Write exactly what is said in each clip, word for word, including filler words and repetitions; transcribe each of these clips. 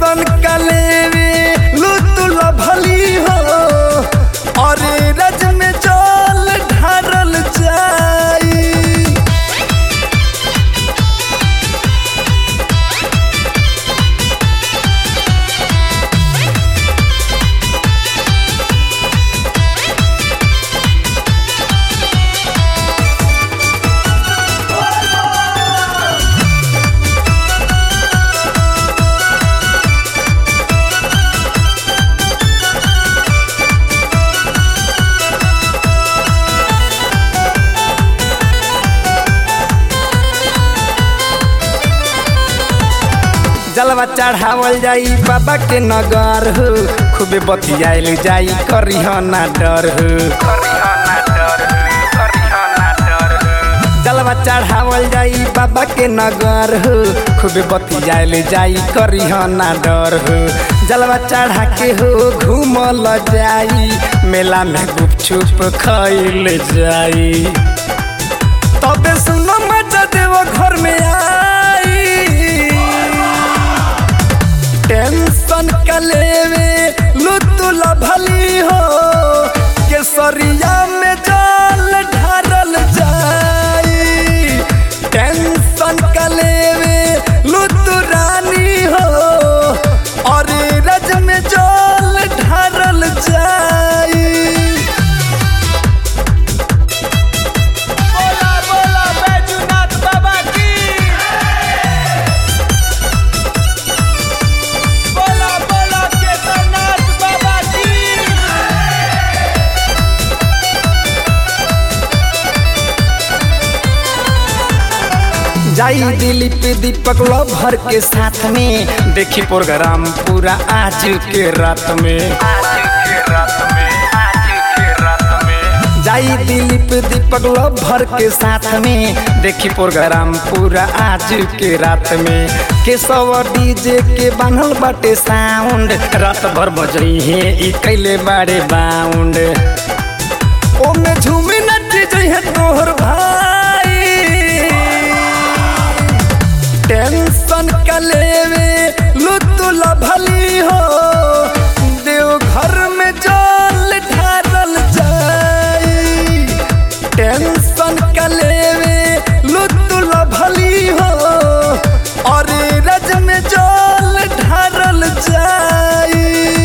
Tension कलेवे लुतुल भली हो और रज में जल ढारल जाई। जलवा चढ़ावल जाई बाबा के नगर हो, खूबे बतियाइल जाई करिह ना डर हो। जलवा चढ़ावल जाई बाबा के नगर हो, खूबे बतियाइल जाई करिह ना डर हो। जलवा चढ़ा के हो घूमल जाई, मेला में गुपचुप खइल जाई। तबे सुनो मजा देव घर में आई। टेंशन कलेवे लुतुल भली हो, केसरिया में जल ढारल जाई। टेंशन कलेवे लुतुरानी हो और रज में जल ढारल जाई। बोला बोला बैजूनाथ बाबा की। बोला बोला केदारनाथ बाबा की। जाई दिलीप दीपक लभर के साथ में, देखी प्रोग्राम पूरा आज के रात में। जाई दिलीप दीपक लभर के साथ में, देखी प्रोग्राम पूरा आज के रात में। केशव डीजे के बान्हल बाटे साउंड, रात भर बजई है ई कैले बाड़े बाउंड। ओमे झूमी नच जइहे तोहर भाई। टेंशन कलेवे लुतुल भली हो, देव घर में जल ढारल जाई। टेंशन कलेवे लुतुल भली हो और रज में जल ढारल जाई।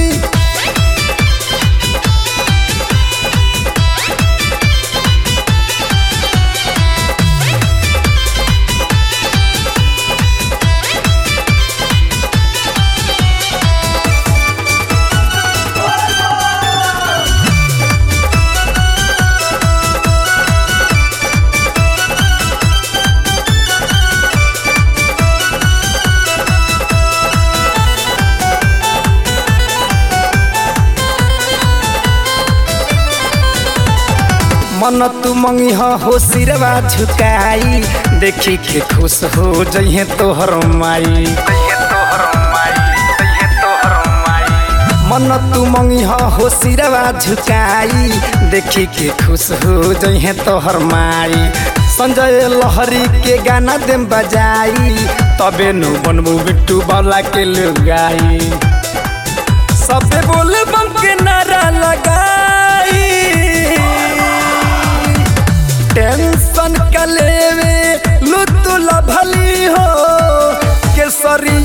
मन तू मंगी हो सिरवा झुकाई, देखी के खुश हो जइहे तोहर माई। मन तू मंगी हो सिरवा झुकाई, देखी के खुश हो जइहे तोहर माई। संजय लहरी के गाना देम बजाई, तबे नु बनबू बिट्टू बाला के लुगाई। सबे बोले बम के नारा लगाई। टेंशन कलेवे लुतुल भली हो, केसरिया